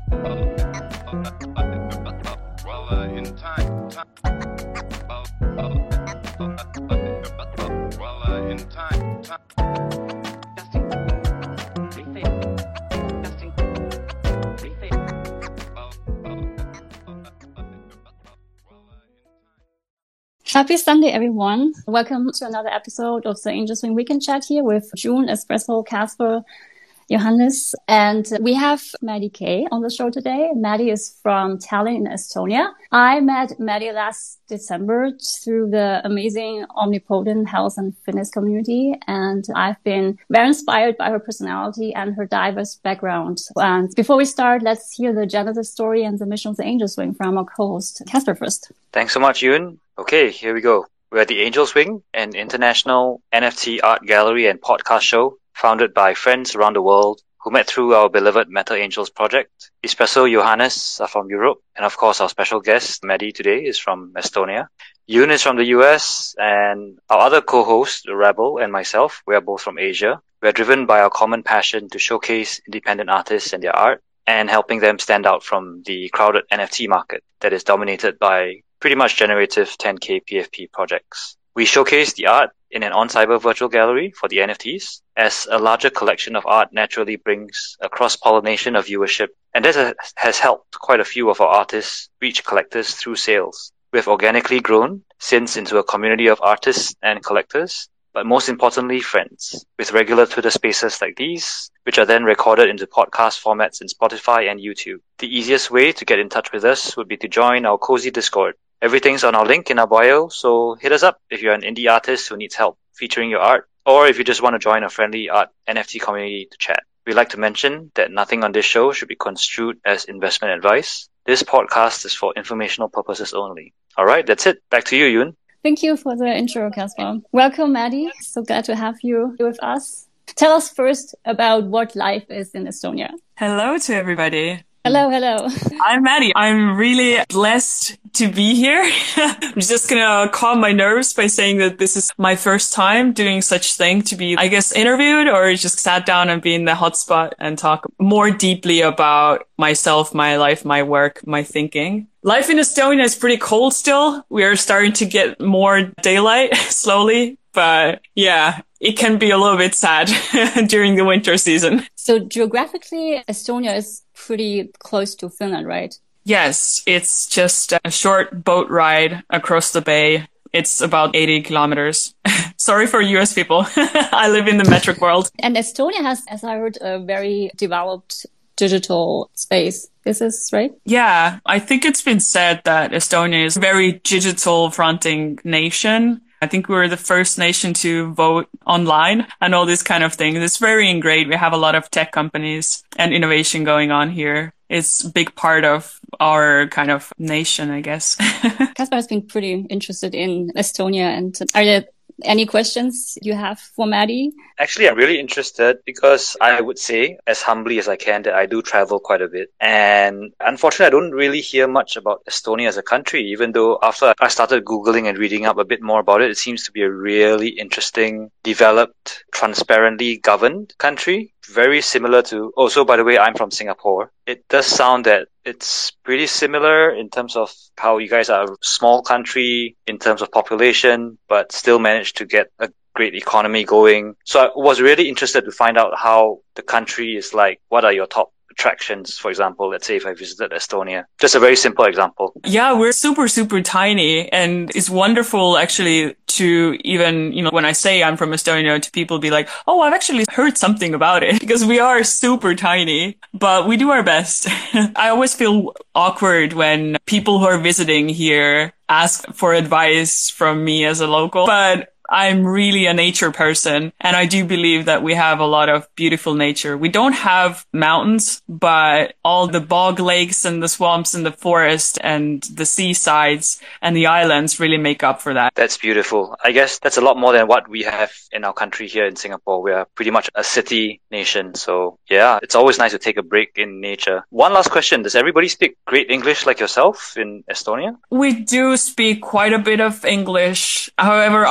Happy Sunday, everyone. Welcome to another episode of the Angel Swing Weekend Chat here with June, Espresso, Casper, Johannes, and we have Maddie Kay on the show today. Maddie is from Tallinn in Estonia. I met Maddie last December through the amazing Omnipotent Health and Fitness community, and I've been very inspired by her personality and her diverse background. And before we start, let's hear the genesis story and the mission of the Angel Swing from our co-host, Casper, first. Thanks so much, Yoon. Okay, here we go. We're at the Angel Swing, an international NFT art gallery and podcast show founded by friends around the world who met through our beloved Metal Angels project. Espresso, Johannes are from Europe, and of course our special guest, Maddie, today is from Estonia. Yoon is from the US, and our other co-host, Rebel, and myself, we are both from Asia. We are driven by our common passion to showcase independent artists and their art, and helping them stand out from the crowded NFT market that is dominated by pretty much generative 10K PFP projects. We showcase the art in an on-cyber virtual gallery for the NFTs, as a larger collection of art naturally brings a cross-pollination of viewership, and this has helped quite a few of our artists reach collectors through sales. We have organically grown since into a community of artists and collectors, but most importantly, friends, with regular Twitter spaces like these, which are then recorded into podcast formats in Spotify and YouTube. The easiest way to get in touch with us would be to join our cozy Discord. Everything's on our link in our bio, so hit us up if you're an indie artist who needs help featuring your art, or if you just want to join a friendly art NFT community to chat. We'd like to mention that nothing on this show should be construed as investment advice. This podcast is for informational purposes only. Alright, that's it. Back to you, Yoon. Thank you for the intro, Casper. Welcome, Maddie. So glad to have you with us. Tell us first about what life is in Estonia. Hello to everybody. Hello. I'm Maddie. I'm really blessed to be here. I'm just gonna calm my nerves by saying that this is my first time doing such thing, to be, I guess, interviewed or just sat down and be in the hotspot and talk more deeply about myself, my life, my work, my thinking. Life in Estonia is pretty cold still. We are starting to get more daylight slowly, but yeah, it can be a little bit sad during the winter season. So geographically, Estonia is pretty close to Finland, right? Yes, it's just a short boat ride across the bay. It's about 80 kilometers. Sorry for US people. I live in the metric world. And Estonia has, as I heard, a very developed digital space. Is this right? Yeah, I think it's been said that Estonia is a very digital fronting nation. I think we're the first nation to vote online and all this kind of thing. It's very ingrained. We have a lot of tech companies and innovation going on here. It's a big part of our kind of nation, I guess. Casper has been pretty interested in Estonia. And are there any questions you have for Maddie? Actually, I'm really interested because I would say, as humbly as I can, that I do travel quite a bit. And unfortunately, I don't really hear much about Estonia as a country, even though after I started Googling and reading up a bit more about it, it seems to be a really interesting, developed, transparently governed country. Very similar to, also, by the way, I'm from Singapore. It does sound that it's pretty similar in terms of how you guys are a small country in terms of population, but still managed to get a great economy going. So I was really interested to find out how the country is like. What are your top attractions, for example, let's say if I visited Estonia? Just a very simple example. Yeah, we're super, super tiny, and it's wonderful actually to even, when I say I'm from Estonia, to people be like, oh, I've actually heard something about it, because we are super tiny, but we do our best. I always feel awkward when people who are visiting here ask for advice from me as a local, but I'm really a nature person, and I do believe that we have a lot of beautiful nature. We don't have mountains, but all the bog lakes and the swamps and the forest and the seasides and the islands really make up for that. That's beautiful. I guess that's a lot more than what we have in our country here in Singapore. We are pretty much a city nation. So yeah, it's always nice to take a break in nature. One last question. Does everybody speak great English like yourself in Estonia? We do speak quite a bit of English. However, I personally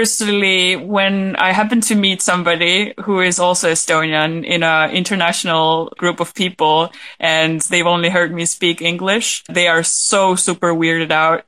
personally, when I happen to meet somebody who is also Estonian in an international group of people and they've only heard me speak English, they are so super weirded out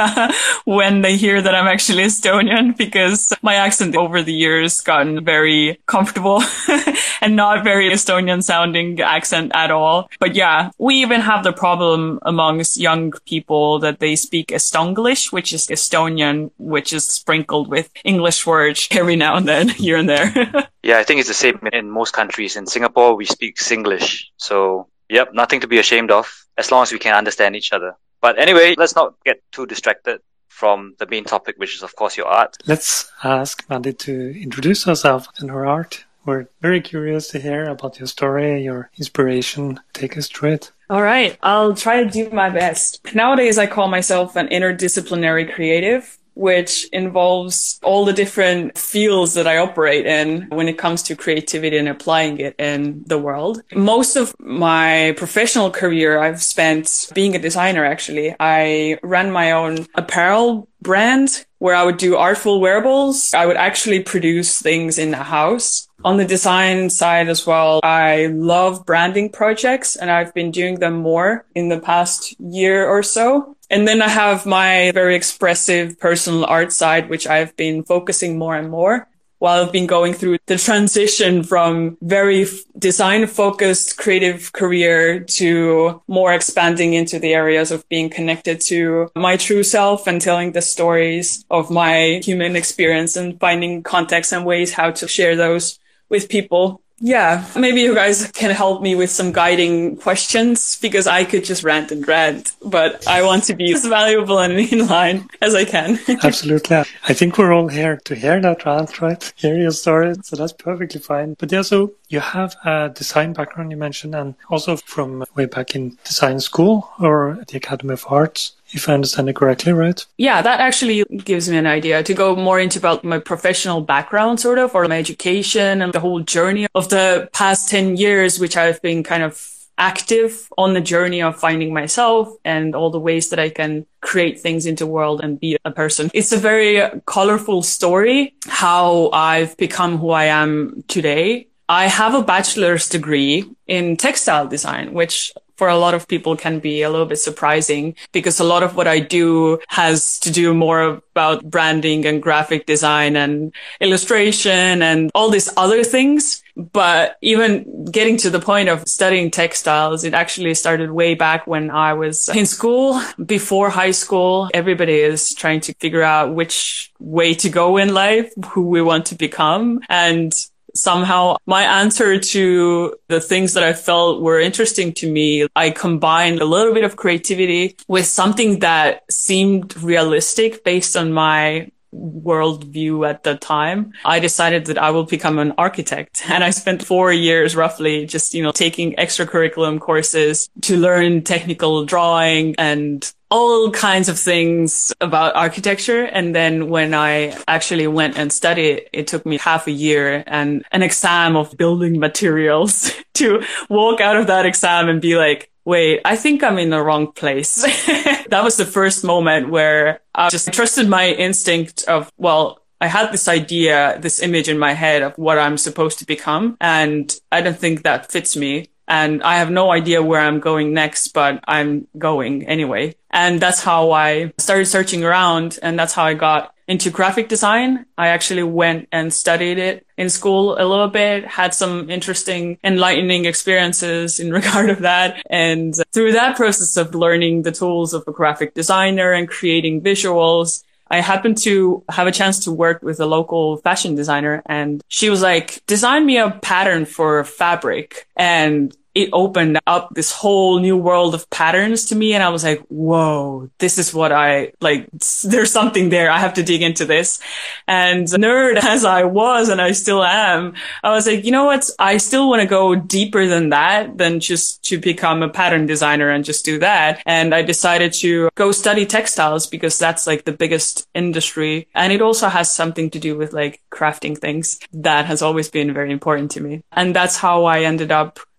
when they hear that I'm actually Estonian, because my accent over the years gotten very comfortable and not very Estonian sounding accent at all. But yeah, we even have the problem amongst young people that they speak Estonglish, which is Estonian, which is sprinkled with English words every now and then, here and there. Yeah, I think it's the same in most countries. In Singapore, we speak Singlish. So, yep, nothing to be ashamed of, as long as we can understand each other. But anyway, let's not get too distracted from the main topic, which is, of course, your art. Let's ask Mandy to introduce herself and her art. We're very curious to hear about your story, your inspiration. Take us through it. All right, I'll try to do my best. Nowadays, I call myself an interdisciplinary creative, which involves all the different fields that I operate in when it comes to creativity and applying it in the world. Most of my professional career I've spent being a designer, actually. I ran my own apparel brand where I would do artful wearables. I would actually produce things in the house. On the design side as well, I love branding projects, and I've been doing them more in the past year or so. And then I have my very expressive personal art side, which I've been focusing more and more while I've been going through the transition from very design-focused creative career to more expanding into the areas of being connected to my true self and telling the stories of my human experience and finding contexts and ways how to share those with people. Yeah, maybe you guys can help me with some guiding questions, because I could just rant and rant, but I want to be as valuable and in line as I can. Absolutely. I think we're all here to hear that rant, right? Hear your story. So that's perfectly fine. But yeah, so you have a design background, you mentioned, and also from way back in design school or the Academy of Arts, if I understand it correctly, right? Yeah, that actually gives me an idea to go more into about my professional background, sort of, or my education and the whole journey of the past 10 years, which I've been kind of active on the journey of finding myself and all the ways that I can create things into the world and be a person. It's a very colorful story, how I've become who I am today. I have a bachelor's degree in textile design, which for a lot of people can be a little bit surprising, because a lot of what I do has to do more about branding and graphic design and illustration and all these other things. But even getting to the point of studying textiles, it actually started way back when I was in school. Before high school, everybody is trying to figure out which way to go in life, who we want to become. And somehow my answer to the things that I felt were interesting to me, I combined a little bit of creativity with something that seemed realistic based on my worldview at the time. I decided that I will become an architect, and I spent 4 years roughly just, taking extracurriculum courses to learn technical drawing and all kinds of things about architecture. And then when I actually went and studied, it took me half a year and an exam of building materials to walk out of that exam and be like, wait, I think I'm in the wrong place. That was the first moment where I just trusted my instinct of, well, I had this idea, this image in my head of what I'm supposed to become, and I don't think that fits me. And I have no idea where I'm going next, but I'm going anyway. And that's how I started searching around, and that's how I got into graphic design. I actually went and studied it in school a little bit, had some interesting, enlightening experiences in regard of that. And through that process of learning the tools of a graphic designer and creating visuals, I happened to have a chance to work with a local fashion designer, and she was like, design me a pattern for fabric. And it opened up this whole new world of patterns to me. And I was like, whoa, this is what I like. There's something there. I have to dig into this. And nerd as I was, and I still am, I was like, you know what? I still want to go deeper than that, than just to become a pattern designer and just do that. And I decided to go study textiles, because that's like the biggest industry. And it also has something to do with like crafting things. That has always been very important to me. And that's how I ended up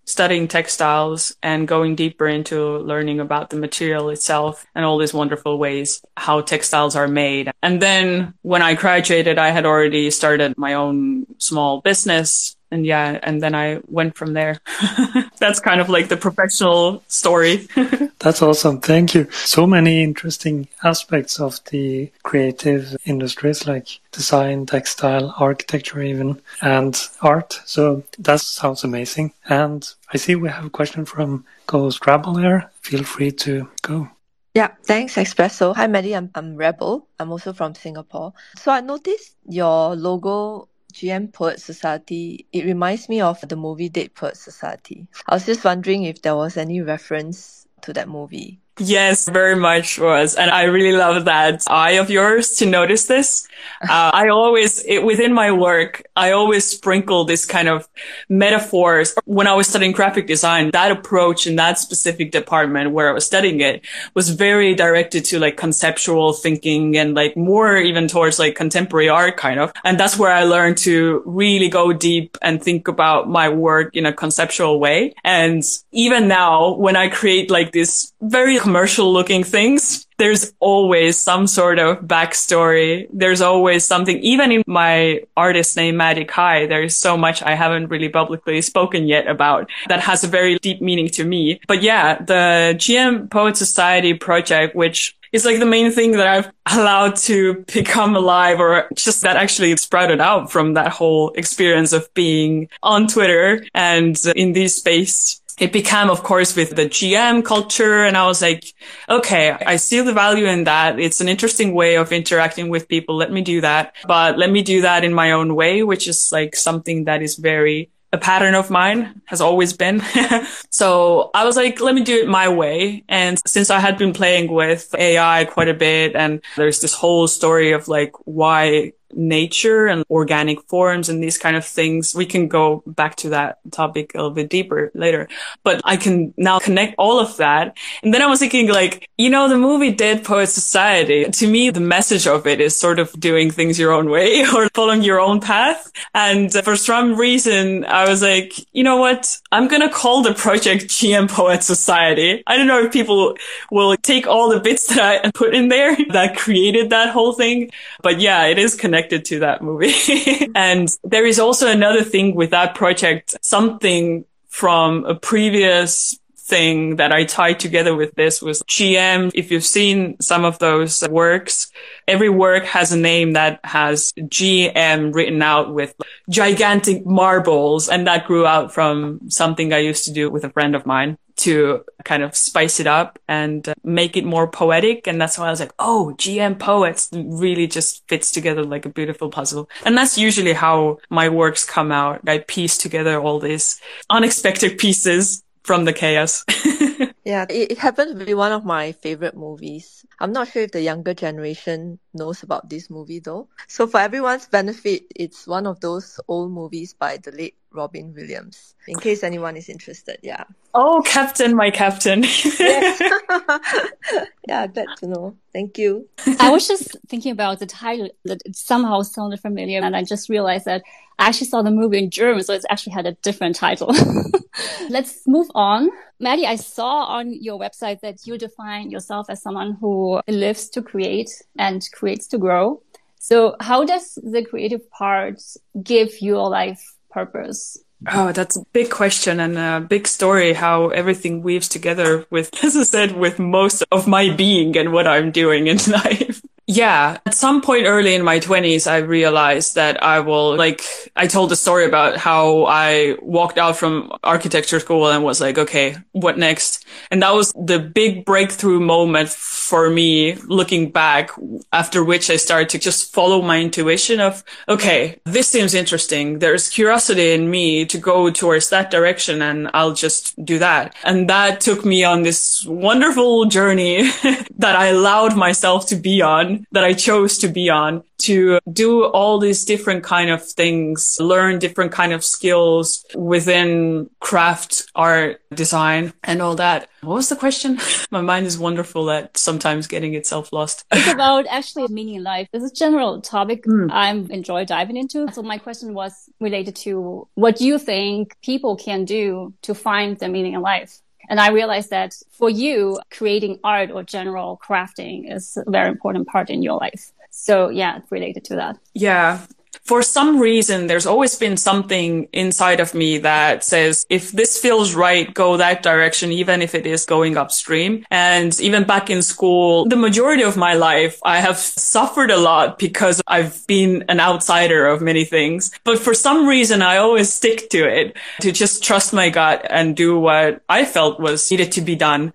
studying textiles and going deeper into learning about the material itself and all these wonderful ways how textiles are made. And then when I graduated, I had already started my own small business. And yeah, and then I went from there. That's kind of like the professional story. That's awesome. Thank you. So many interesting aspects of the creative industries like design, textile, architecture even, and art. So that sounds amazing. And I see we have a question from co-host Rebel here. Feel free to go. Yeah, thanks, Espresso. Hi, Maddie. I'm Rebel. I'm also from Singapore. So I noticed your logo, GM Poet Society, it reminds me of the movie Dead Poet Society. I was just wondering if there was any reference to that movie. Yes, very much was. And I really love that eye of yours to notice this. Within my work, I always sprinkle this kind of metaphors. When I was studying graphic design, that approach in that specific department where I was studying it was very directed to like conceptual thinking and like more even towards like contemporary art kind of. And that's where I learned to really go deep and think about my work in a conceptual way. And even now, when I create like this very commercial looking things, there's always some sort of backstory. There's always something, even in my artist name, Maddie Kai, there's so much I haven't really publicly spoken yet about that has a very deep meaning to me. But yeah, the GM Poet Society project, which is like the main thing that I've allowed to become alive, or just that actually sprouted out from that whole experience of being on Twitter and in this space. It became, of course, with the GM culture. And I was like, okay, I see the value in that. It's an interesting way of interacting with people. Let me do that. But let me do that in my own way, which is like something that is very a pattern of mine, has always been. So I was like, let me do it my way. And since I had been playing with AI quite a bit, and there's this whole story of like why nature and organic forms and these kind of things, we can go back to that topic a little bit deeper later. But I can now connect all of that. And then I was thinking like, the movie Dead Poet Society, to me, the message of it is sort of doing things your own way or following your own path. And for some reason, I was like, you know what? I'm going to call the project GM Poet Society. I don't know if people will take all the bits that I put in there that created that whole thing. But yeah, it is connected to that movie. And there is also another thing with that project, something from a previous thing that I tied together with this was GM. If you've seen some of those works, every work has a name that has GM written out with gigantic marbles. And that grew out from something I used to do with a friend of mine to kind of spice it up and make it more poetic. And that's why I was like, oh, GM Poets really just fits together like a beautiful puzzle. And that's usually how my works come out. I piece together all these unexpected pieces from the chaos. Yeah, it happens to be one of my favorite movies. I'm not sure if the younger generation knows about this movie though. So for everyone's benefit, it's one of those old movies by the late Robin Williams, in case anyone is interested. Yeah. Oh, Captain, my Captain. Yes. Yeah, glad to know. Thank you. I was just thinking about the title, that it somehow sounded familiar, and I just realized that I actually saw the movie in German, so it's actually had a different title. Let's move on. Maddie, I saw on your website that you define yourself as someone who lives to create and creates to grow. So how does the creative part give your life purpose? Oh, that's a big question and a big story, how everything weaves together with, as I said, with most of my being and what I'm doing in life. Yeah. At some point early in my 20s, I realized that I told the story about how I walked out from architecture school and was like, okay, what next? And that was the big breakthrough moment for me looking back, after which I started to just follow my intuition of, okay, this seems interesting. There's curiosity in me to go towards that direction and I'll just do that. And that took me on this wonderful journey that I allowed myself to be on. mission that I chose to be on, to do all these different kind of things, learn different kind of skills within craft, art, design, and all that. What was the question? My mind is wonderful at sometimes getting itself lost. It's about actually meaning in life. This is a general topic I enjoy diving into. So my question was related to what you think people can do to find their meaning in life. And I realized that for you, creating art or general crafting is a very important part in your life. So yeah, it's related to that. Yeah. For some reason, there's always been something inside of me that says, if this feels right, go that direction, even if it is going upstream. And even back in school, the majority of my life, I have suffered a lot because I've been an outsider of many things. But for some reason, I always stick to it, to just trust my gut and do what I felt was needed to be done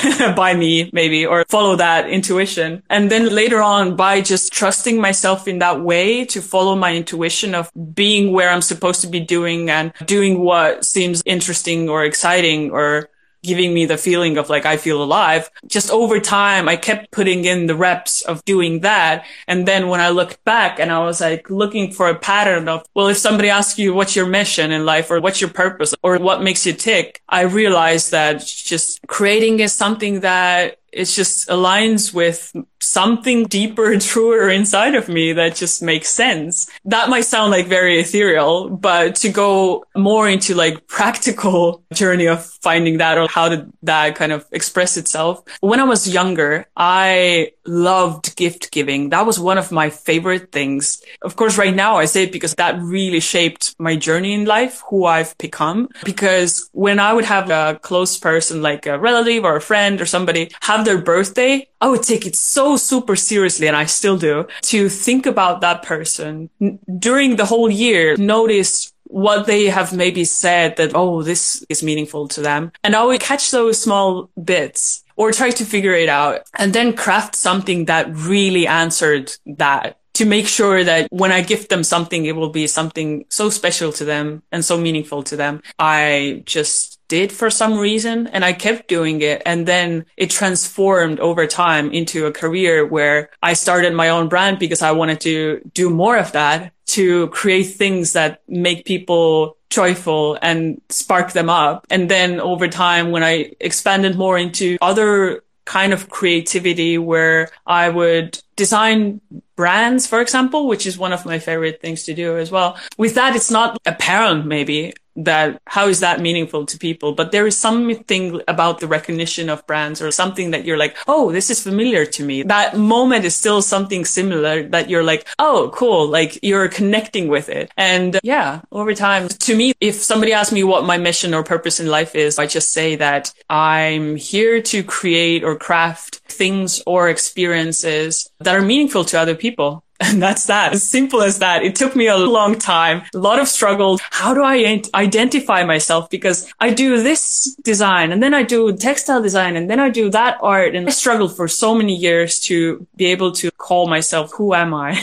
by me, maybe, or follow that intuition. And then later on, by just trusting myself in that way to follow my intuition of being where I'm supposed to be doing and doing what seems interesting or exciting or giving me the feeling of like I feel alive. Just over time, I kept putting in the reps of doing that. And then when I looked back and I was like looking for a pattern of, well, if somebody asks you what's your mission in life or what's your purpose or what makes you tick, I realized that just creating is something that it just aligns with something deeper and truer inside of me that just makes sense. That might sound like very ethereal, but to go more into like practical journey of finding that, or how did that kind of express itself? When I was younger, I loved gift giving. That was one of my favorite things. Of course, right now I say it because that really shaped my journey in life, who I've become. Because when I would have a close person, like a relative or a friend or somebody, have their birthday, I would take it so super seriously, and I still do, to think about that person during the whole year, notice what they have maybe said that, oh, this is meaningful to them. And I would catch those small bits or try to figure it out and then craft something that really answered that, to make sure that when I gift them something, it will be something so special to them and so meaningful to them. I just did for some reason, and I kept doing it. And then it transformed over time into a career where I started my own brand because I wanted to do more of that, to create things that make people joyful and spark them up. And then over time, when I expanded more into other kind of creativity where I would design brands, for example, which is one of my favorite things to do as well. With that, it's not apparent maybe that how is that meaningful to people, but there is something about the recognition of brands or something that you're like, oh, this is familiar to me. That moment is still something similar that you're like, oh, cool. Like you're connecting with it. And yeah, over time, to me, if somebody asks me what my mission or purpose in life is, I just say that I'm here to create or craft things or experiences that are meaningful to other people. And that's that. As simple as that. It took me a long time, a lot of struggle. How do I identify myself? Because I do this design and then I do textile design and then I do that art. And I struggled for so many years to be able to call myself, who am I?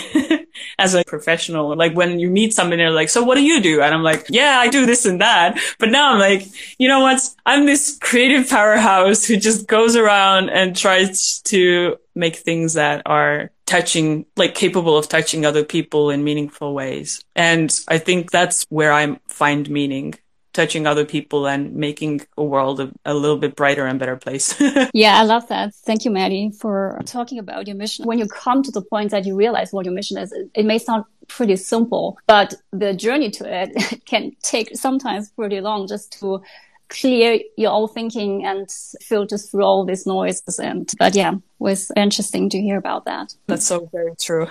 As a professional. Like when you meet somebody, they're like, so what do you do? And I'm like, yeah, I do this and that. But now I'm like, you know what? I'm this creative powerhouse who just goes around and tries to make things that are touching, like capable of touching other people in meaningful ways. And I think that's where I find meaning. Touching other people and making a world a little bit brighter and better place. Yeah, I love that. Thank you, Maddie, for talking about your mission. When you come to the point that you realize what your mission is, it may sound pretty simple, but the journey to it can take sometimes pretty long just to clear your own thinking and filter through all these noises. But yeah, it was interesting to hear about that. That's so very true.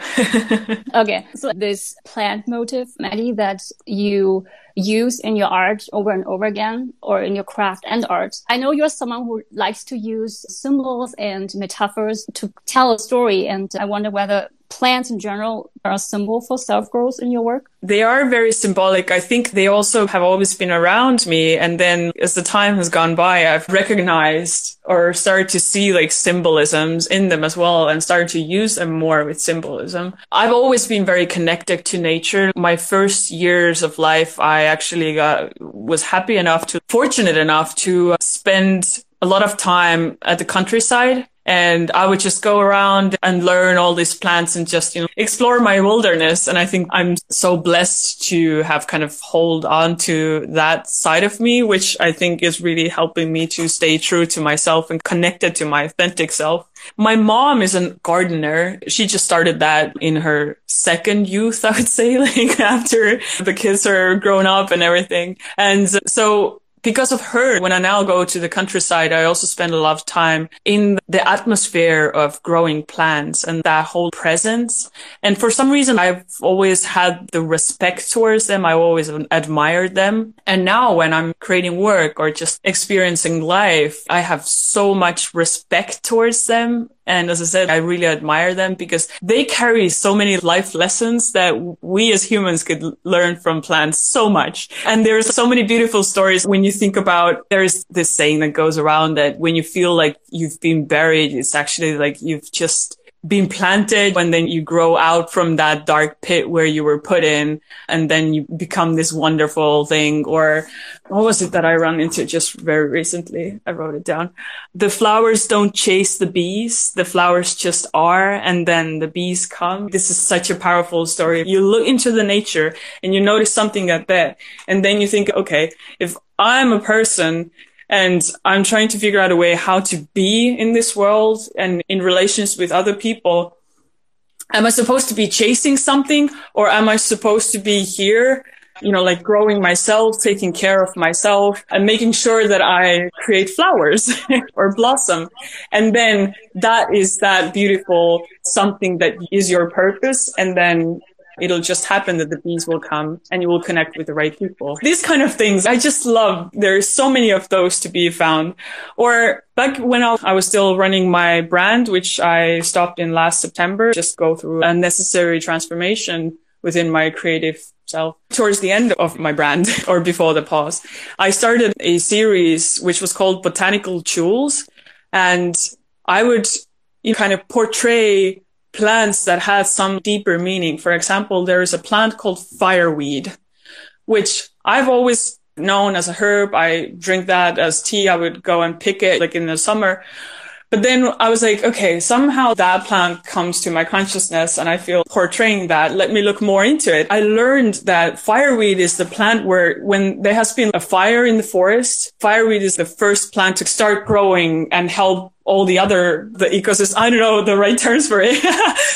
Okay, so this plant motif, Maddie, that you use in your art over and over again, or in your craft and art. I know you're someone who likes to use symbols and metaphors to tell a story, and I wonder whether plants in general are a symbol for self-growth in your work? They are very symbolic. I think they also have always been around me. And then as the time has gone by, I've recognized or started to see like symbolisms in them as well and started to use them more with symbolism. I've always been very connected to nature. My first years of life, I actually was fortunate enough to spend a lot of time at the countryside. And I would just go around and learn all these plants and just, explore my wilderness. And I think I'm so blessed to have kind of hold on to that side of me, which I think is really helping me to stay true to myself and connected to my authentic self. My mom is a gardener. She just started that in her second youth, I would say, like after the kids are grown up and everything. And so because of her, when I now go to the countryside, I also spend a lot of time in the atmosphere of growing plants and that whole presence. And for some reason, I've always had the respect towards them. I always admired them. And now when I'm creating work or just experiencing life, I have so much respect towards them. And as I said, I really admire them because they carry so many life lessons that we as humans could learn from plants so much. And there's so many beautiful stories when you think about, there's this saying that goes around that when you feel like you've been buried, it's actually like you've just been planted, and then you grow out from that dark pit where you were put in, and then you become this wonderful thing. Or what was it that I ran into just very recently? I wrote it down. The flowers don't chase the bees. The flowers just are, and then the bees come. This is such a powerful story. You look into the nature and you notice something like that, and then you think, okay, if I'm a person and I'm trying to figure out a way how to be in this world and in relations with other people, am I supposed to be chasing something, or am I supposed to be here, like growing myself, taking care of myself and making sure that I create flowers or blossom? And then that is that beautiful something that is your purpose. And then it'll just happen that the bees will come and you will connect with the right people. These kind of things, I just love. There's so many of those to be found. Or back when I was still running my brand, which I stopped in last September, just go through a necessary transformation within my creative self. Towards the end of my brand, or before the pause, I started a series which was called Botanical Jewels. And I would kind of portray plants that had some deeper meaning. For example, there is a plant called fireweed, which I've always known as a herb. I drink that as tea. I would go and pick it like in the summer. But then I was like, okay, somehow that plant comes to my consciousness and I feel portraying that. Let me look more into it. I learned that fireweed is the plant where when there has been a fire in the forest, fireweed is the first plant to start growing and help all the ecosystem, I don't know the right terms for it,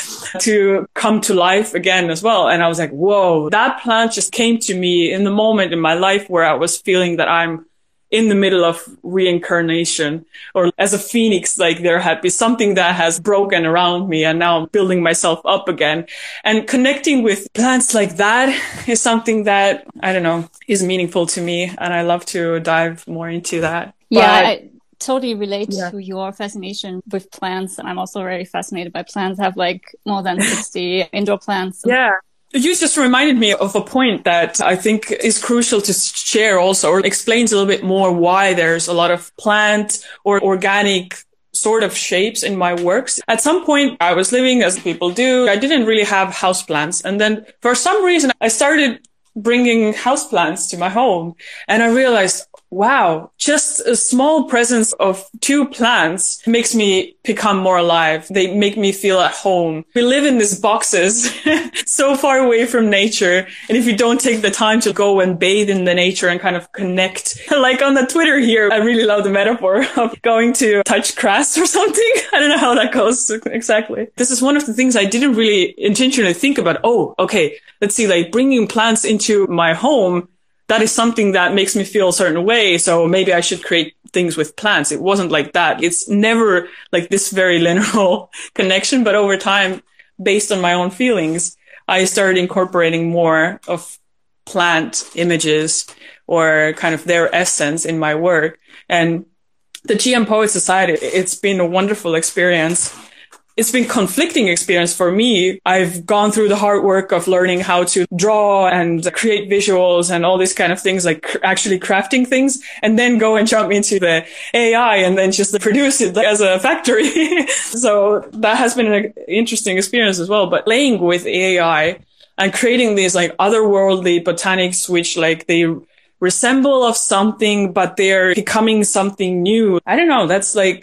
to come to life again as well. And I was like, whoa, that plant just came to me in the moment in my life where I was feeling that I'm in the middle of reincarnation, or as a phoenix, like there had been something that has broken around me and now I'm building myself up again. And connecting with plants like that is something that, I don't know, is meaningful to me. And I love to dive more into that. Yeah, I totally relate to your fascination with plants. And I'm also very fascinated by plants. I have like more than 60 indoor plants. Yeah. You just reminded me of a point that I think is crucial to share also, or explains a little bit more why there's a lot of plant or organic sort of shapes in my works. At some point I was living as people do. I didn't really have houseplants. And then for some reason I started bringing houseplants to my home and I realized, wow, just a small presence of 2 plants makes me become more alive. They make me feel at home. We live in these boxes so far away from nature. And if you don't take the time to go and bathe in the nature and kind of connect, like on the Twitter here, I really love the metaphor of going to touch grass or something. I don't know how that goes exactly. This is one of the things I didn't really intentionally think about. Oh, okay. Let's see, like bringing plants into my home, that is something that makes me feel a certain way. So maybe I should create things with plants. It wasn't like that. It's never like this very linear connection. But over time, based on my own feelings, I started incorporating more of plant images or kind of their essence in my work. And the GM Poet Society, it's been a wonderful experience. It's been conflicting experience for me. I've gone through the hard work of learning how to draw and create visuals and all these kind of things, like actually crafting things, and then go and jump into the AI and then just produce it as a factory. So that has been an interesting experience as well. But playing with AI and creating these like otherworldly botanics, which like they resemble of something, but they're becoming something new. I don't know. That's like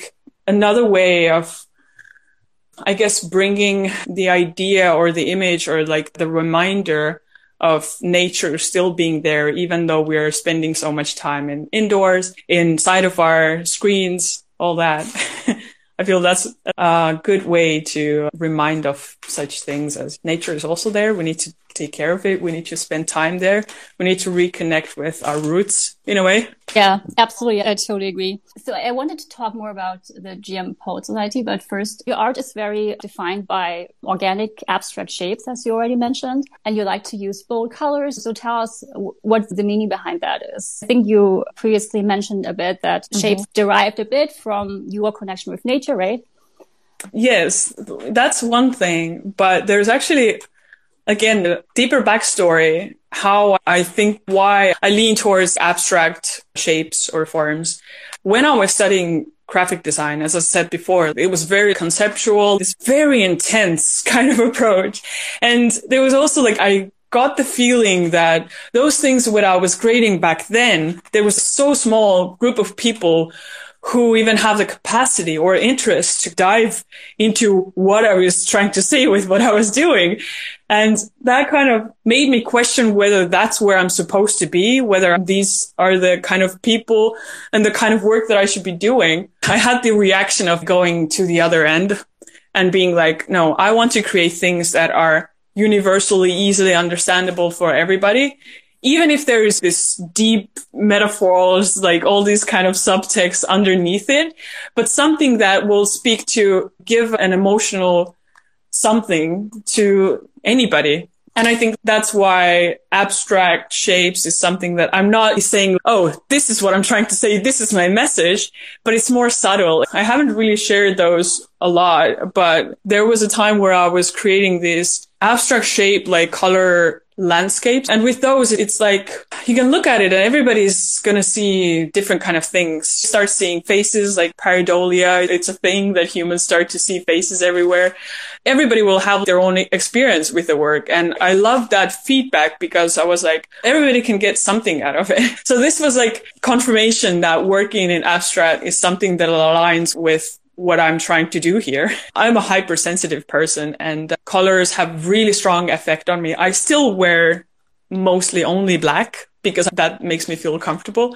another way of, I guess, bringing the idea or the image or like the reminder of nature still being there, even though we are spending so much time indoors, inside of our screens, all that. I feel that's a good way to remind of such things as nature is also there. We need to take care of it. We need to spend time there. We need to reconnect with our roots in a way. Yeah, absolutely. I totally agree. So I wanted to talk more about the GM Poet Society, but first, your art is very defined by organic abstract shapes, as you already mentioned, and you like to use bold colors. So tell us what the meaning behind that is. I think you previously mentioned a bit that shapes derived a bit from your connection with nature, right? Yes, that's one thing, but there's actually, again, the deeper backstory, how I think why I lean towards abstract shapes or forms. When I was studying graphic design, as I said before, it was very conceptual, this very intense kind of approach. And there was also like, I got the feeling that those things that I was creating back then, there was a so small group of people who even have the capacity or interest to dive into what I was trying to say with what I was doing. And that kind of made me question whether that's where I'm supposed to be, whether these are the kind of people and the kind of work that I should be doing. I had the reaction of going to the other end and being like, no, I want to create things that are universally, easily understandable for everybody. Even if there is this deep metaphors, like all these kind of subtext underneath it, but something that will speak to give an emotional something to anybody. And I think that's why abstract shapes is something that I'm not saying, oh, this is what I'm trying to say. This is my message, but it's more subtle. I haven't really shared those a lot, but there was a time where I was creating this abstract shape, like color landscapes. And with those, it's like you can look at it and everybody's going to see different kind of things. Start seeing faces like pareidolia. It's a thing that humans start to see faces everywhere. Everybody will have their own experience with the work. And I love that feedback because I was like, everybody can get something out of it. So this was like confirmation that working in abstract is something that aligns with what I'm trying to do here. I'm a hypersensitive person and colors have really strong effect on me. I still wear mostly only black because that makes me feel comfortable.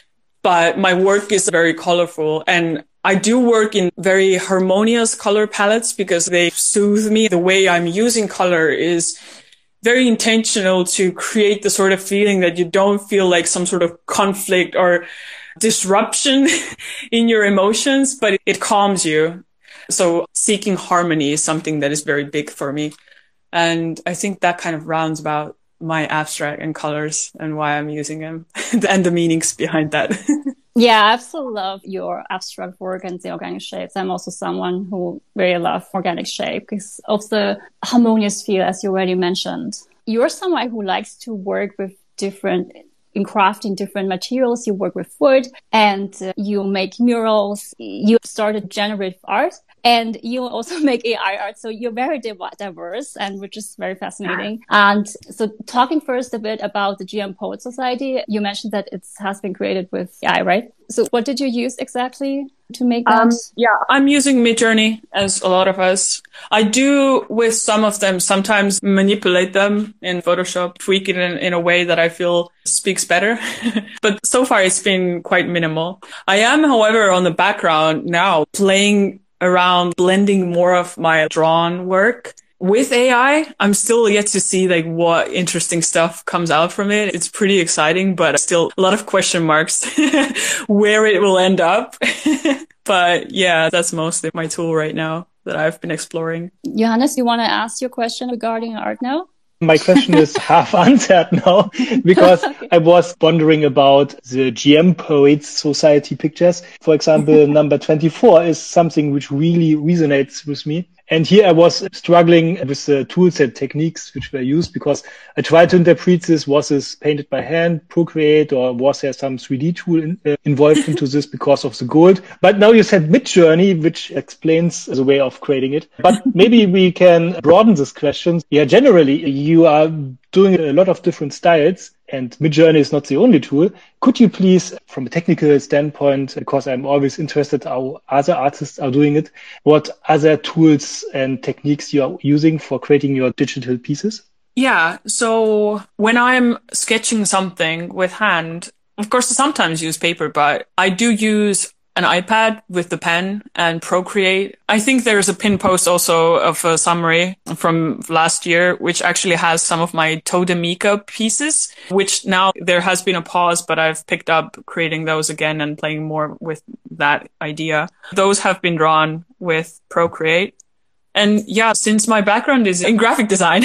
But my work is very colorful and I do work in very harmonious color palettes because they soothe me. The way I'm using color is very intentional to create the sort of feeling that you don't feel like some sort of conflict or disruption in your emotions, but it calms you. So seeking harmony is something that is very big for me. And I think that kind of rounds about my abstract and colors and why I'm using them and the meanings behind that. Yeah, I absolutely love your abstract work and the organic shapes. I'm also someone who really love organic shape because of the harmonious feel, as you already mentioned. You're someone who likes to work with in crafting different materials. You work with wood and you make murals. You started generative art and you also make AI art. So you're very diverse and which is very fascinating. And so talking first a bit about the GM Poet Society, you mentioned that it has been created with AI, right? So what did you use exactly to make that? Yeah, I'm using Midjourney as a lot of us. I do with some of them sometimes manipulate them in Photoshop, tweak it in a way that I feel speaks better. But so far it's been quite minimal. I am, however, on the background now playing around blending more of my drawn work with AI. I'm still yet to see like what interesting stuff comes out from it. It's pretty exciting, but still a lot of question marks where it will end up. But yeah, that's mostly my tool right now that I've been exploring. Johannes, you want to ask your question regarding art now? My question is half answered now because okay. I was wondering about the GM Poets Society pictures. For example, number 24 is something which really resonates with me. And here I was struggling with the toolset techniques which were used because I tried to interpret this. Was this painted by hand, Procreate, or was there some 3D tool involved into this because of the gold? But now you said Midjourney, which explains the way of creating it. But maybe we can broaden this question. Yeah, generally you are doing a lot of different styles. and Midjourney is not the only tool. Could you please, from a technical standpoint, because I'm always interested how other artists are doing it, what other tools and techniques you are using for creating your digital pieces? Yeah. So when I'm sketching something with hand, of course, I sometimes use paper, but I do use an iPad with the pen and Procreate. I think there's a pin post also of a summary from last year, which actually has some of my Todemika pieces, which now there has been a pause, but I've picked up creating those again and playing more with that idea. Those have been drawn with Procreate. And yeah, since my background is in graphic design,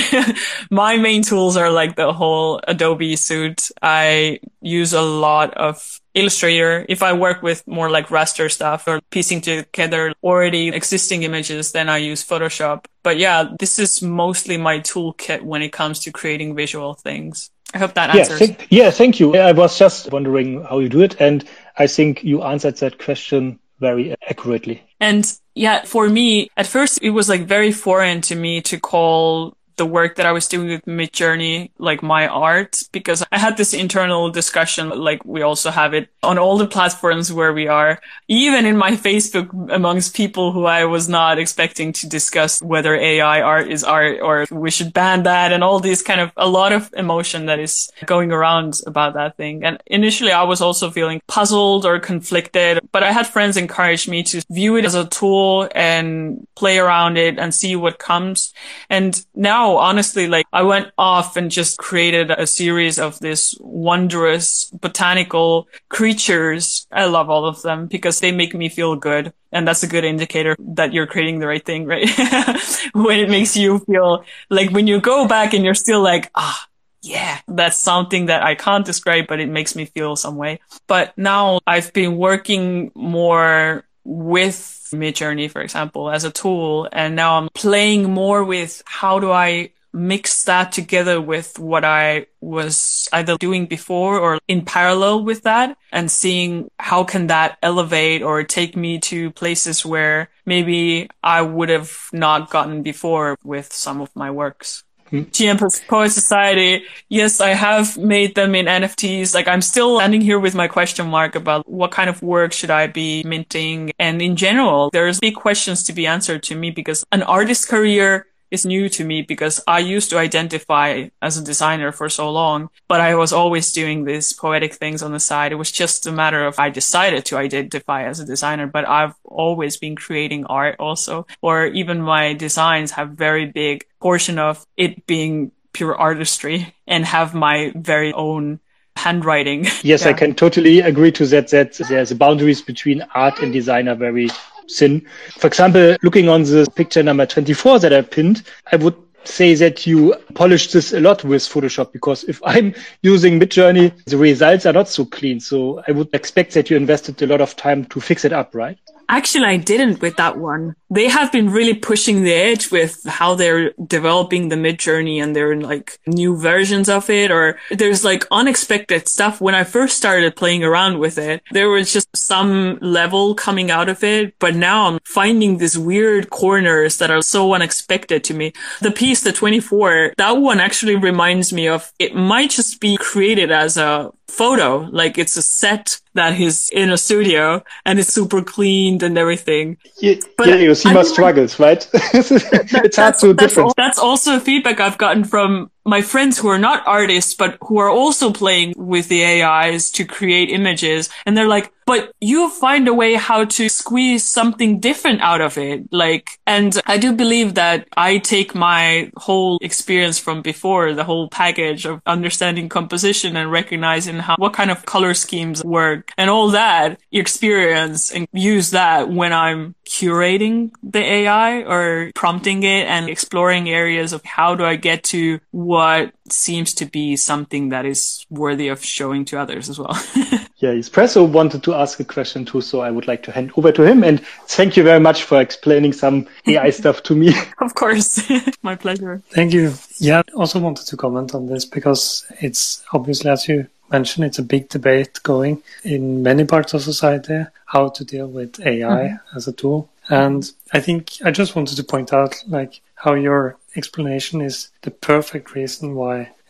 my main tools are like the whole Adobe suite. I use a lot of Illustrator. If I work with more like raster stuff or piecing together already existing images, then I use Photoshop. But yeah, this is mostly my toolkit when it comes to creating visual things. I hope that answers. Thank you. I was just wondering how you do it. And I think you answered that question very accurately. And yeah, for me, at first, it was like very foreign to me to call the work that I was doing with Midjourney like my art, because I had this internal discussion, like we also have it on all the platforms where we are, even in my Facebook amongst people who I was not expecting to discuss whether AI art is art or we should ban that, and all these kind of a lot of emotion that is going around about that thing. And initially I was also feeling puzzled or conflicted, but I had friends encourage me to view it as a tool and play around it and see what comes. And now, honestly, like I went off and just created a series of this wondrous botanical creatures. I love all of them because they make me feel good. And that's a good indicator that you're creating the right thing, right? When it makes you feel like when you go back and you're still like, yeah, that's something that I can't describe, but it makes me feel some way. But now I've been working more with Midjourney, for example, as a tool. And now I'm playing more with how do I mix that together with what I was either doing before or in parallel with that, and seeing how can that elevate or take me to places where maybe I would have not gotten before with some of my works. GM Poet Society, yes, I have made them in NFTs. Like I'm still standing here with my question mark about what kind of work should I be minting. And in general, there's big questions to be answered to me because an artist career is new to me because I used to identify as a designer for so long, but I was always doing these poetic things on the side. It was just a matter of I decided to identify as a designer, but I've always been creating art also, or even my designs have very big portion of it being pure artistry and have my very own handwriting. Yes, yeah. I can totally agree to that there's the boundaries between art and design are very thin. For example, looking on the picture number 24 that I pinned, I would say that you polished this a lot with Photoshop, because if I'm using Midjourney, the results are not so clean. So I would expect that you invested a lot of time to fix it up, right? Actually, I didn't with that one. They have been really pushing the edge with how they're developing the Midjourney, and they're like new versions of it, or there's like unexpected stuff. When I first started playing around with it, there was just some level coming out of it. But now I'm finding these weird corners that are so unexpected to me. The piece, the 24, that one actually reminds me of, it might just be created as a photo, like it's a set that is in a studio and it's super cleaned and everything. Yeah, you see my struggles, right? It's hard to different. That's also feedback I've gotten from my friends who are not artists, but who are also playing with the AIs to create images. And they're like, but you find a way how to squeeze something different out of it. Like, and I do believe that I take my whole experience from before, the whole package of understanding composition and recognizing what kind of color schemes work and all that experience, and use that when I'm curating the AI or prompting it and exploring areas of how do I get to what seems to be something that is worthy of showing to others as well. Yeah, Espresso wanted to ask a question too, so I would like to hand over to him. And thank you very much for explaining some AI stuff to me. Of course. My pleasure. Thank you. Yeah, I also wanted to comment on this because it's obviously, as you mentioned, it's a big debate going in many parts of society, how to deal with AI as a tool. And I think I just wanted to point out like how your explanation is the perfect reason why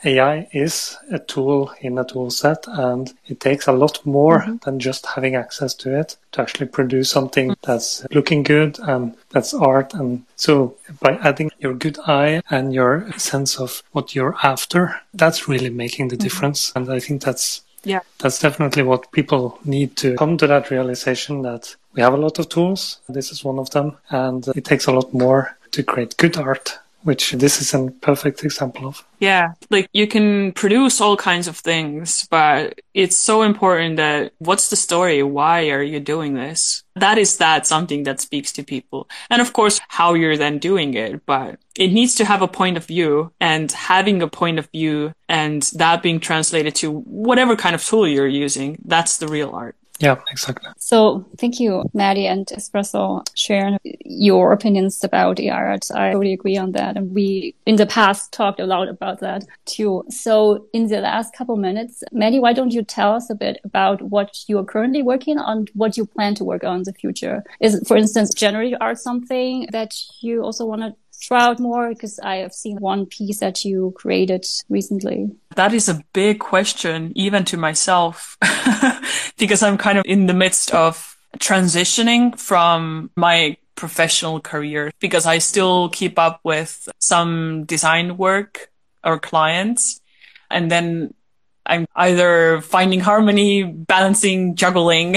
AI is a tool in a tool set, and it takes a lot more than just having access to it to actually produce something that's looking good and that's art. And so by adding your good eye and your sense of what you're after, that's really making the difference. And I think that's definitely what people need to come to, that realization that we have a lot of tools. This is one of them. And it takes a lot more to create good art, which this is a perfect example of. Yeah, like you can produce all kinds of things, but it's so important that what's the story? Why are you doing this? That is something that speaks to people. And of course, how you're then doing it, but it needs to have a point of view, and having a point of view and that being translated to whatever kind of tool you're using, that's the real art. Yeah, exactly. So thank you, Maddie and Espresso, sharing your opinions about AI art. I totally agree on that. And we, in the past, talked a lot about that too. So in the last couple minutes, Maddie, why don't you tell us a bit about what you are currently working on, what you plan to work on in the future? Is it, for instance, generative art something that you also want to try out more? Because I have seen one piece that you created recently. That is a big question, even to myself, because I'm kind of in the midst of transitioning from my professional career, because I still keep up with some design work or clients. And then I'm either finding harmony, balancing, juggling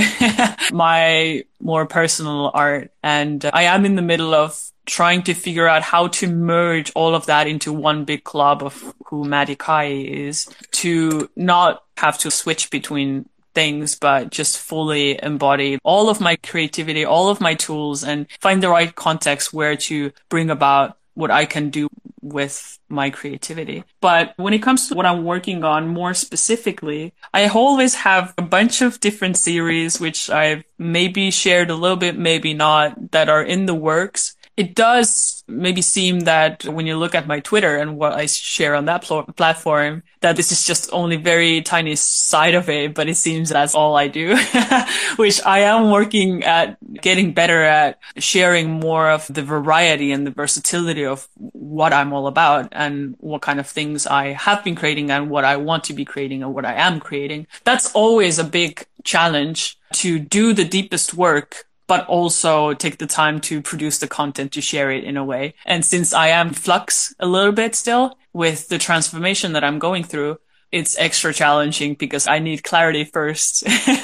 my more personal art. And I am in the middle of trying to figure out how to merge all of that into one big club of who Maddie Kai is, to not have to switch between things, but just fully embody all of my creativity, all of my tools, and find the right context where to bring about what I can do with my creativity. But when it comes to what I'm working on more specifically, I always have a bunch of different series, which I've maybe shared a little bit, maybe not, that are in the works. It does maybe seem that when you look at my Twitter and what I share on that platform, that this is just only very tiny side of it, but it seems that's all I do, which I am working at getting better at, sharing more of the variety and the versatility of what I'm all about and what kind of things I have been creating and what I want to be creating and what I am creating. That's always a big challenge, to do the deepest work, but also take the time to produce the content to share it in a way. And since I am in flux a little bit still with the transformation that I'm going through, it's extra challenging because I need clarity first.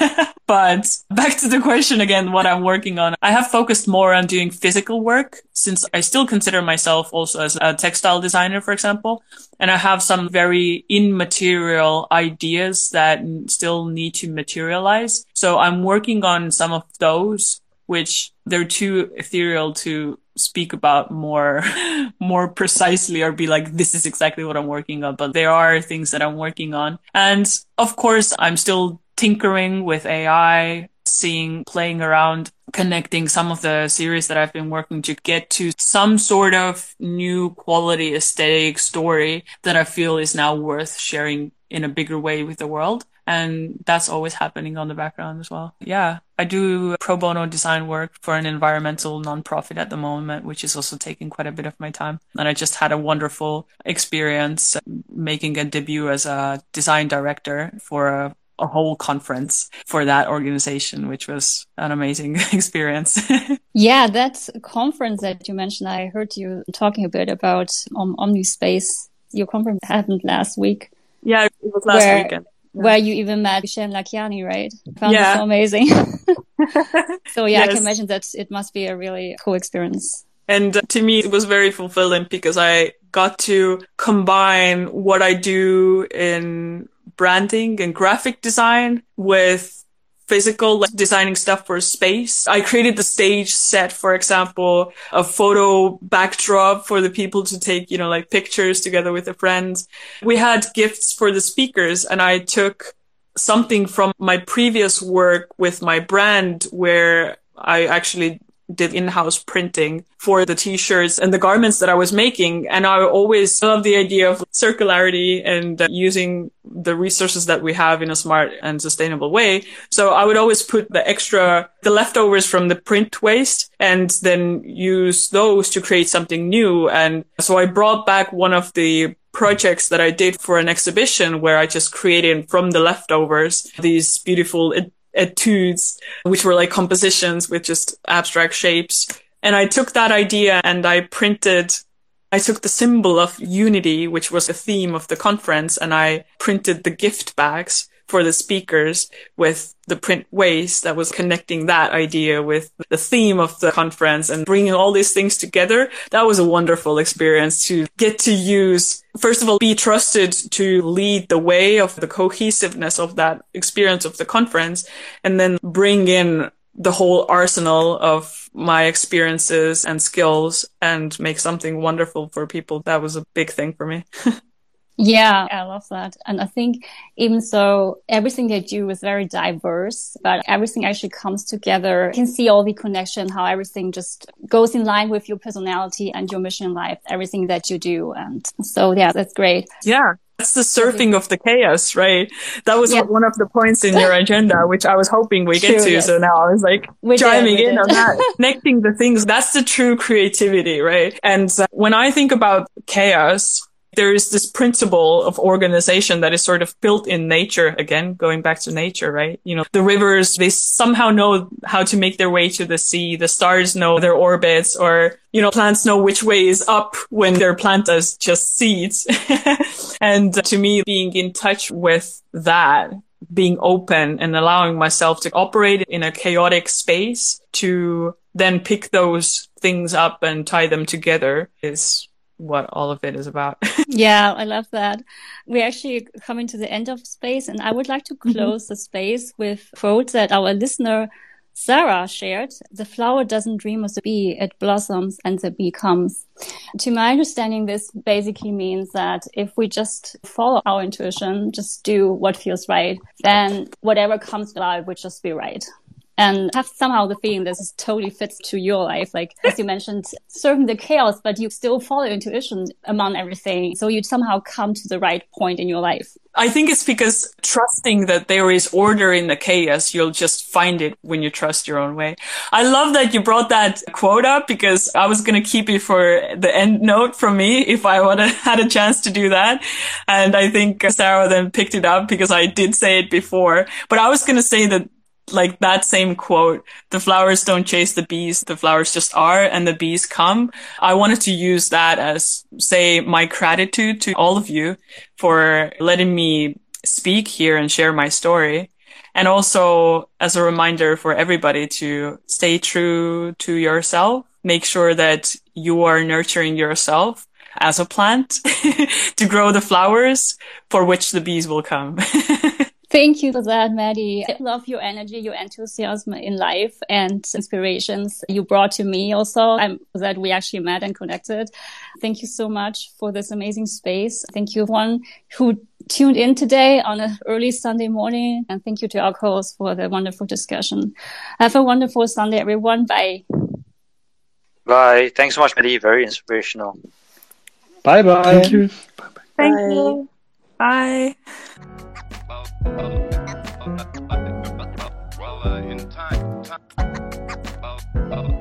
But back to the question again, what I'm working on. I have focused more on doing physical work, since I still consider myself also as a textile designer, for example. And I have some very immaterial ideas that still need to materialize. So I'm working on some of those, which they're too ethereal to speak about more precisely or be like, this is exactly what I'm working on. But there are things that I'm working on. And of course, I'm still tinkering with AI, playing around, connecting some of the series that I've been working to get to some sort of new quality aesthetic story that I feel is now worth sharing in a bigger way with the world. And that's always happening on the background as well. Yeah, I do pro bono design work for an environmental nonprofit at the moment, which is also taking quite a bit of my time. And I just had a wonderful experience making a debut as a design director for a whole conference for that organization, which was an amazing experience. Yeah, that conference that you mentioned, I heard you talking a bit about Omnispace. Your conference happened last week. Yeah, it was last weekend. Where you even met Vishen Lakhiani, right? Found it so amazing. So yeah, yes. I can imagine that it must be a really cool experience. And to me, it was very fulfilling because I got to combine what I do in branding and graphic design with physical, like designing stuff for space. I created the stage set, for example, a photo backdrop for the people to take, like pictures together with their friends. We had gifts for the speakers, and I took something from my previous work with my brand where I actually did in-house printing for the t-shirts and the garments that I was making. And I always love the idea of circularity and using the resources that we have in a smart and sustainable way. So I would always put the leftovers from the print waste and then use those to create something new. And so I brought back one of the projects that I did for an exhibition where I just created from the leftovers these beautiful etudes, which were like compositions with just abstract shapes. And I took that idea and I took the symbol of unity, which was the theme of the conference, and I printed the gift bags for the speakers with the print waste that was connecting that idea with the theme of the conference and bringing all these things together. That was a wonderful experience to get to use, first of all, be trusted to lead the way of the cohesiveness of that experience of the conference, and then bring in the whole arsenal of my experiences and skills and make something wonderful for people. That was a big thing for me. Yeah, I love that. And I think even so, everything they do is very diverse, but everything actually comes together. You can see all the connection, how everything just goes in line with your personality and your mission in life, everything that you do. And so, yeah, that's great. Yeah. That's the surfing of the chaos, right? That was one of the points in your agenda, which I was hoping we get to. Yes. So now I was like chiming in on that, connecting the things. That's the true creativity, right? And when I think about chaos, there is this principle of organization that is sort of built in nature. Again, going back to nature, right? You know, the rivers, they somehow know how to make their way to the sea. The stars know their orbits, or, you know, plants know which way is up when they're planted as just seeds. And to me, being in touch with that, being open and allowing myself to operate in a chaotic space to then pick those things up and tie them together is what all of it is about. Yeah, I love that. We're actually coming to the end of space, and I would like to close the space with a quote that our listener Sarah shared. The flower doesn't dream of the bee, it blossoms and the bee comes. To my understanding, this basically means that if we just follow our intuition, just do what feels right, then whatever comes about would just be right. And have somehow the feeling this totally fits to your life. Like, as you mentioned, serving the chaos, but you still follow intuition among everything. So you somehow come to the right point in your life. I think it's because trusting that there is order in the chaos, you'll just find it when you trust your own way. I love that you brought that quote up, because I was going to keep it for the end note from me if I would have had a chance to do that. And I think Sarah then picked it up because I did say it before. But I was going to say that, like that same quote, the flowers don't chase the bees, the flowers just are, and the bees come. I wanted to use that as, say, my gratitude to all of you for letting me speak here and share my story. And also as a reminder for everybody to stay true to yourself, make sure that you are nurturing yourself as a plant to grow the flowers for which the bees will come. Thank you for that, Maddie. I love your energy, your enthusiasm in life, and inspirations you brought to me also. I'm glad we actually met and connected. Thank you so much for this amazing space. Thank you, everyone who tuned in today on an early Sunday morning. And thank you to our co-host for the wonderful discussion. Have a wonderful Sunday, everyone. Bye. Bye. Thanks so much, Maddie. Very inspirational. Bye-bye. Thank you. Bye-bye. Thank you. Bye. In time.